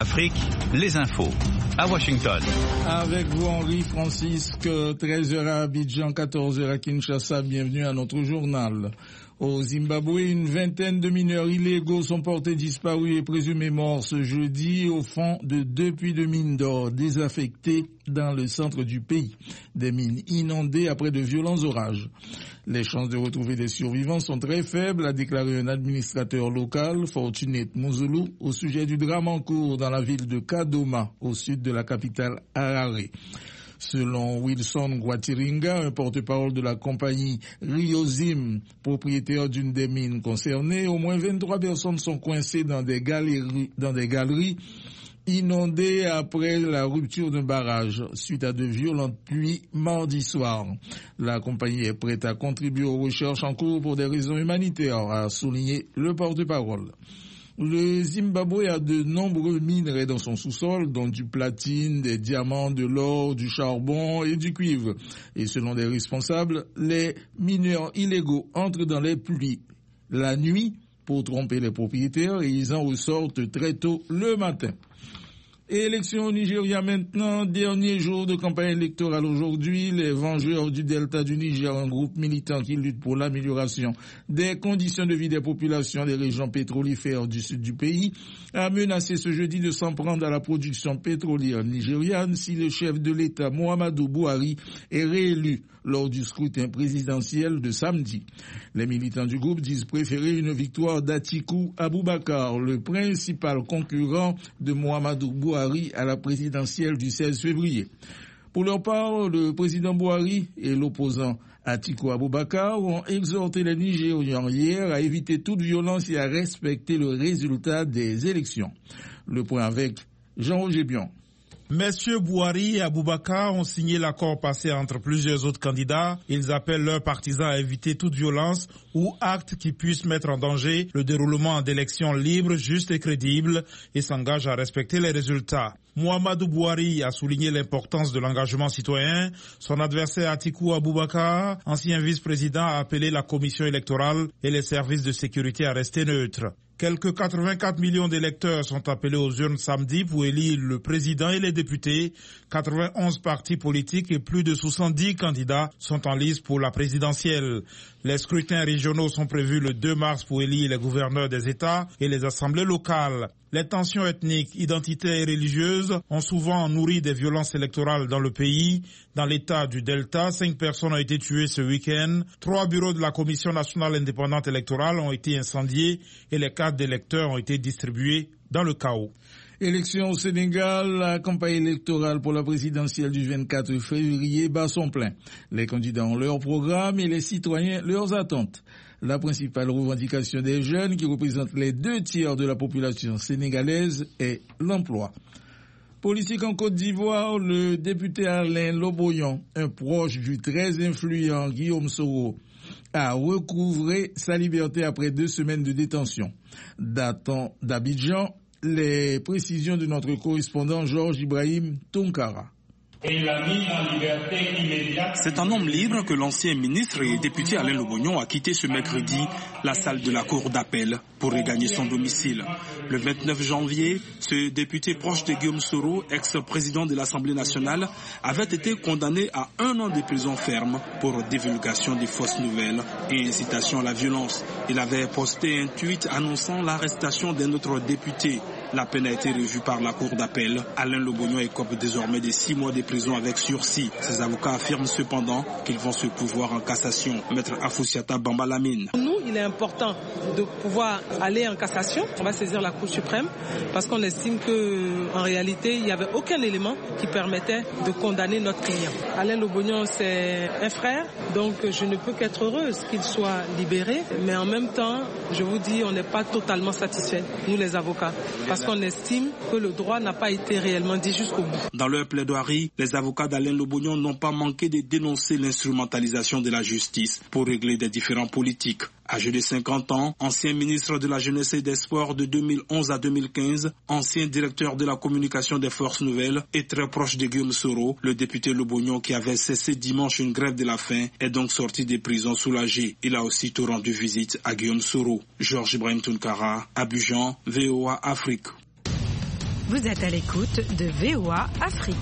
Afrique, les infos. À Washington. Avec vous, Henri Francisque, 13h à Abidjan, 14h à Kinshasa. Bienvenue à notre journal. Au Zimbabwe, une vingtaine de mineurs illégaux sont portés disparus et présumés morts ce jeudi au fond de 2 puits de mines d'or désaffectés dans le centre du pays. Des mines inondées après de violents orages. Les chances de retrouver des survivants sont très faibles, a déclaré un administrateur local, Fortunate Muzulu, au sujet du drame en cours dans la ville de Kadoma, au sud de la capitale Harare. Selon Wilson Guatiringa, un porte-parole de la compagnie Riozim, propriétaire d'une des mines concernées, au moins 23 personnes sont coincées dans des galeries inondées après la rupture d'un barrage suite à de violentes pluies mardi soir. La compagnie est prête à contribuer aux recherches en cours pour des raisons humanitaires, a souligné le porte-parole. Le Zimbabwe a de nombreux minerais dans son sous-sol, dont du platine, des diamants, de l'or, du charbon et du cuivre. Et selon des responsables, les mineurs illégaux entrent dans les puits la nuit pour tromper les propriétaires et ils en ressortent très tôt le matin. Élection au Nigeria maintenant, dernier jour de campagne électorale aujourd'hui. Les Vengeurs du Delta du Niger, un groupe militant qui lutte pour l'amélioration des conditions de vie des populations des régions pétrolifères du sud du pays, a menacé ce jeudi de s'en prendre à la production pétrolière nigériane si le chef de l'État Muhammadu Buhari est réélu lors du scrutin présidentiel de samedi. Les militants du groupe disent préférer une victoire d'Atiku Abubakar, le principal concurrent de Muhammadu Buhari à la présidentielle du 16 février. Pour leur part, le président Buhari et l'opposant Atiku Abubakar ont exhorté les Nigérians hier à éviter toute violence et à respecter le résultat des élections. Le point avec Jean-Roger Bion. Messieurs Buhari et Abubakar ont signé l'accord passé entre plusieurs autres candidats. Ils appellent leurs partisans à éviter toute violence ou acte qui puisse mettre en danger le déroulement d'élections libres, justes et crédibles et s'engagent à respecter les résultats. Muhammadu Buhari a souligné l'importance de l'engagement citoyen. Son adversaire Atiku Abubakar, ancien vice-président, a appelé la commission électorale et les services de sécurité à rester neutres. Quelques 84 millions d'électeurs sont appelés aux urnes samedi pour élire le président et les députés. 91 partis politiques et plus de 70 candidats sont en lice pour la présidentielle. Les scrutins régionaux sont prévus le 2 mars pour élire les gouverneurs des États et les assemblées locales. Les tensions ethniques, identitaires et religieuses ont souvent nourri des violences électorales dans le pays. Dans l'État du Delta, 5 personnes ont été tuées ce week-end. 3 bureaux de la Commission nationale indépendante électorale ont été incendiés et les cartes d'électeurs ont été distribuées dans le chaos. Élection au Sénégal, la campagne électorale pour la présidentielle du 24 février bat son plein. Les candidats ont leur programme et les citoyens leurs attentes. La principale revendication des jeunes, qui représentent les 2 tiers de la population sénégalaise, est l'emploi. Politique en Côte d'Ivoire, le député Alain Loboyon, un proche du très influent Guillaume Soro, a recouvré sa liberté après 2 semaines de détention. Datant d'Abidjan, les précisions de notre correspondant Georges Ibrahim Tonkara. C'est un homme libre que l'ancien ministre et député Alain Loboyon a quitté ce mercredi la salle de la cour d'appel pour regagner son domicile. Le 29 janvier, ce député proche de Guillaume Soro, ex-président de l'Assemblée nationale, avait été condamné à 1 an de prison ferme pour divulgation des fausses nouvelles et incitation à la violence. Il avait posté un tweet annonçant l'arrestation d'un autre député. La peine a été revue par la cour d'appel. Alain Loboyon écope désormais de 6 mois de prison avec sursis. Ses avocats affirment cependant qu'ils vont se pourvoir en cassation. Maître Afoussiata Bambalamine. Nous, il est important de pouvoir aller en cassation. On va saisir la Cour suprême parce qu'on estime qu'en réalité, il n'y avait aucun élément qui permettait de condamner notre client. Alain Loboyon, c'est un frère, donc je ne peux qu'être heureuse qu'il soit libéré. Mais en même temps, je vous dis, on n'est pas totalement satisfaits, nous les avocats, parce qu'on estime que le droit n'a pas été réellement dit jusqu'au bout. Dans leur plaidoirie, les avocats d'Alain Loboyon n'ont pas manqué de dénoncer l'instrumentalisation de la justice pour régler des différends politiques. Âgé de 50 ans, ancien ministre de la Jeunesse et des Sports de 2011 à 2015, ancien directeur de la communication des Forces Nouvelles et très proche de Guillaume Soro, le député Loboyon qui avait cessé dimanche une grève de la faim est donc sorti des prisons soulagé. Il a aussitôt rendu visite à Guillaume Soro. Georges Ibrahim Tounkara, Abidjan, VOA Afrique. Vous êtes à l'écoute de VOA Afrique.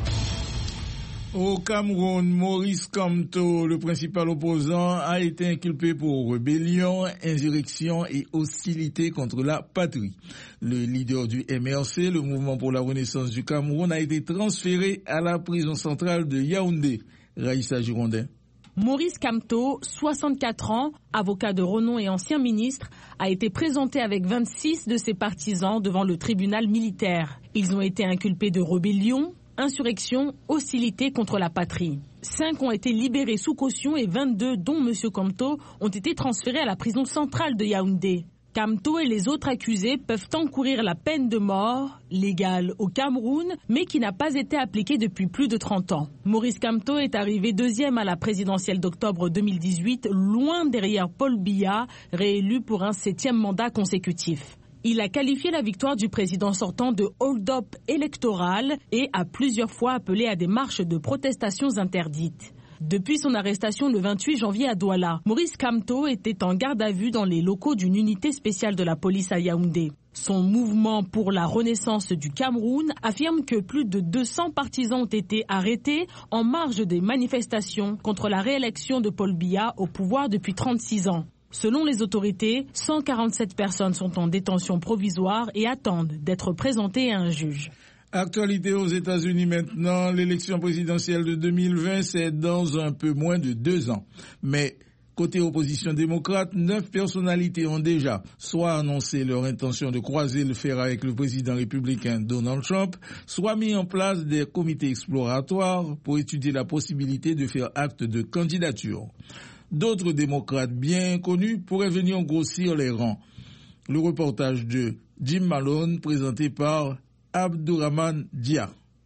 Au Cameroun, Maurice Kamto, le principal opposant, a été inculpé pour rébellion, insurrection et hostilité contre la patrie. Le leader du MRC, le Mouvement pour la Renaissance du Cameroun, a été transféré à la prison centrale de Yaoundé. Raïssa Girondin. Maurice Kamto, 64 ans, avocat de renom et ancien ministre, a été présenté avec 26 de ses partisans devant le tribunal militaire. Ils ont été inculpés de rébellion, insurrection, hostilité contre la patrie. 5 ont été libérés sous caution et 22, dont M. Kamto, ont été transférés à la prison centrale de Yaoundé. Kamto et les autres accusés peuvent encourir la peine de mort, légale au Cameroun, mais qui n'a pas été appliquée depuis plus de 30 ans. Maurice Kamto est arrivé deuxième à la présidentielle d'octobre 2018, loin derrière Paul Biya, réélu pour un 7e mandat consécutif. Il a qualifié la victoire du président sortant de hold-up électoral et a plusieurs fois appelé à des marches de protestations interdites. Depuis son arrestation le 28 janvier à Douala, Maurice Kamto était en garde à vue dans les locaux d'une unité spéciale de la police à Yaoundé. Son mouvement pour la renaissance du Cameroun affirme que plus de 200 partisans ont été arrêtés en marge des manifestations contre la réélection de Paul Biya au pouvoir depuis 36 ans. Selon les autorités, 147 personnes sont en détention provisoire et attendent d'être présentées à un juge. Actualité aux États-Unis maintenant, l'élection présidentielle de 2020, c'est dans un peu moins de 2 ans. Mais côté opposition démocrate, 9 personnalités ont déjà soit annoncé leur intention de croiser le fer avec le président républicain Donald Trump, soit mis en place des comités exploratoires pour étudier la possibilité de faire acte de candidature. D'autres démocrates bien connus pourraient venir grossir les rangs. Le reportage de Jim Malone présenté par Abdourahmane Dia.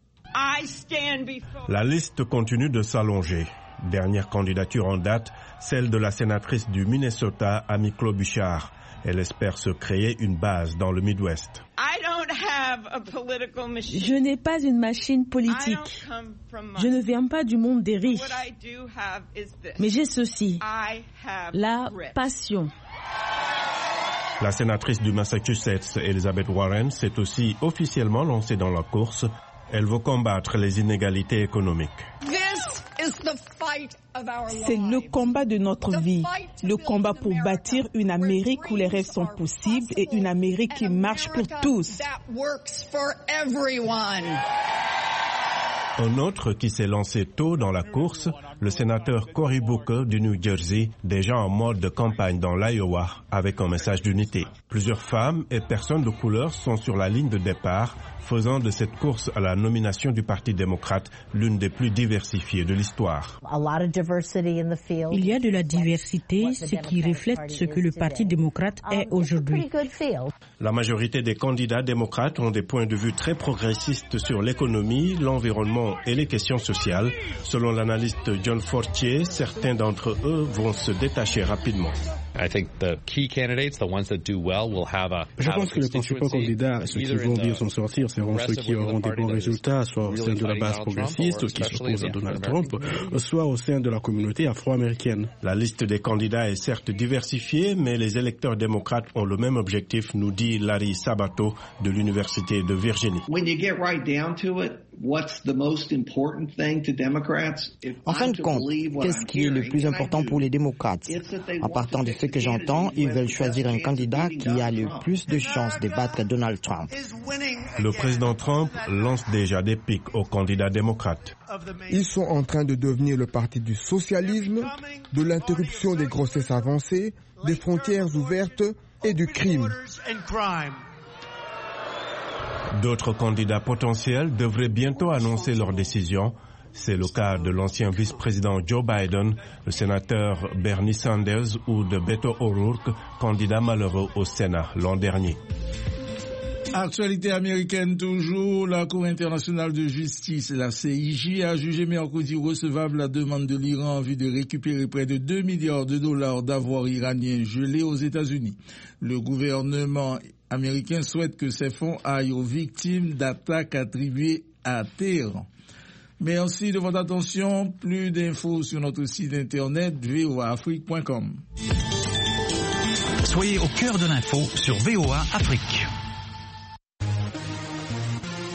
La liste continue de s'allonger. Dernière candidature en date, celle de la sénatrice du Minnesota, Amy Klobuchar. Elle espère se créer une base dans le Midwest. Je n'ai pas une machine politique. Je ne viens pas du monde des riches. Mais j'ai ceci, la passion. La sénatrice du Massachusetts, Elizabeth Warren, s'est aussi officiellement lancée dans la course. Elle veut combattre les inégalités économiques. C'est le combat de notre vie, le combat pour bâtir une Amérique où les rêves sont possibles et une Amérique qui marche pour tous. Un autre qui s'est lancé tôt dans la course, le sénateur Cory Booker du New Jersey, déjà en mode de campagne dans l'Iowa, avec un message d'unité. Plusieurs femmes et personnes de couleur sont sur la ligne de départ, faisant de cette course à la nomination du Parti démocrate l'une des plus diversifiées de l'histoire. Il y a de la diversité, ce qui reflète ce que le Parti démocrate est aujourd'hui. La majorité des candidats démocrates ont des points de vue très progressistes sur l'économie, l'environnement et les questions sociales. Selon l'analyste John Fortier, certains d'entre eux vont se détacher rapidement. Je pense que les principaux candidats, ceux qui vont bien s'en sortir, seront ceux qui auront des bons résultats, soit au sein de la base progressiste qui s'oppose à Donald Trump, soit au sein de la communauté afro-américaine. La liste des candidats est certes diversifiée, mais les électeurs démocrates ont le même objectif, nous dit Larry Sabato de l'Université de Virginie. En fin de compte, qu'est-ce qui est le plus important pour les démocrates? En partant de ce que j'entends, ils veulent choisir un candidat qui a le plus de chances de battre Donald Trump. Le président Trump lance déjà des pics aux candidats démocrates. Ils sont en train de devenir le parti du socialisme, de l'interruption des grossesses avancées, des frontières ouvertes et du crime. D'autres candidats potentiels devraient bientôt annoncer leur décision. C'est le cas de l'ancien vice-président Joe Biden, le sénateur Bernie Sanders ou de Beto O'Rourke, candidat malheureux au Sénat l'an dernier. Actualité américaine toujours, la Cour internationale de justice, la CIJ, a jugé mercredi recevable la demande de l'Iran en vue de récupérer près de 2 milliards de dollars d'avoirs iraniens gelés aux États-Unis. Le gouvernement américain souhaite que ces fonds aillent aux victimes d'attaques attribuées à Téhéran. Merci de votre attention. Plus d'infos sur notre site internet voaafrique.com. Soyez au cœur de l'info sur VOA Afrique.